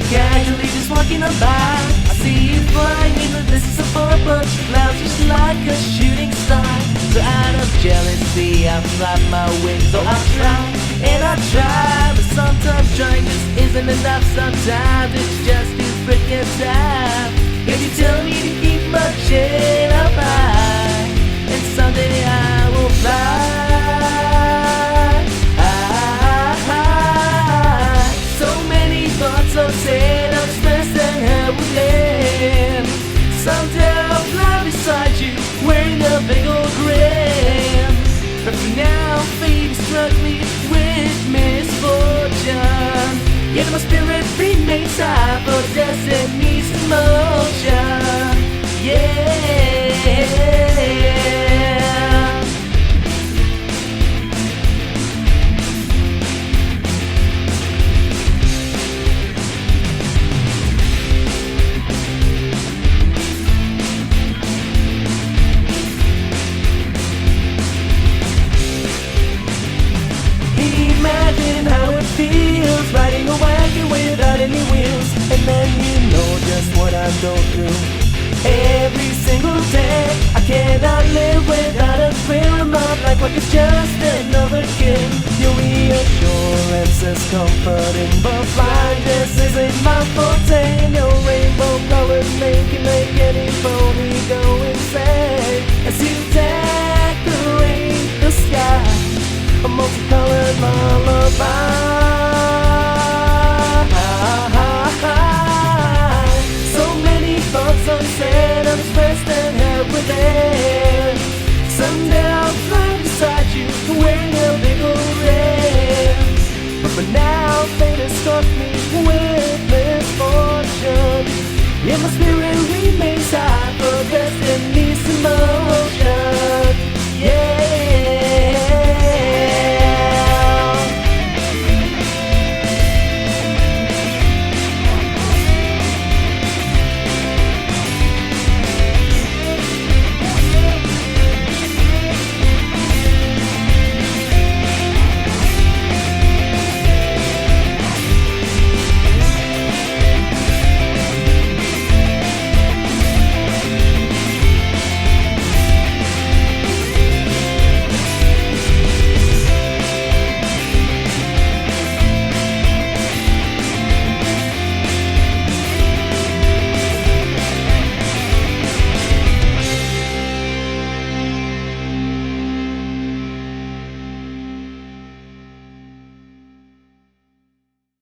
casually just walking on by. I see you flying in the distance above a bunch of clouds, just like a shooting star. So out of jealousy, I flap my wings. So I try and I try, but sometimes trying just isn't enough. Sometimes it's just too freaking tough. Can you tell me to keep my chin up high, and someday I will fly? So sad, I'm stressed and helpless. Someday I'll fly beside you, wearing a big old grin. But for now, fate struck me with misfortune. Yet my spirit remains high, for destiny's in motion. Yeah. Imagine how it feels riding a wagon without any wheels, and then you know just what I go through every single day. I cannot live without a thrill in my life, like it's just another kid. Your reassurance is comforting, but flying just isn't my forte. And your rainbow colors make any pony go insane as you decorate the sky, a multicolored lullaby.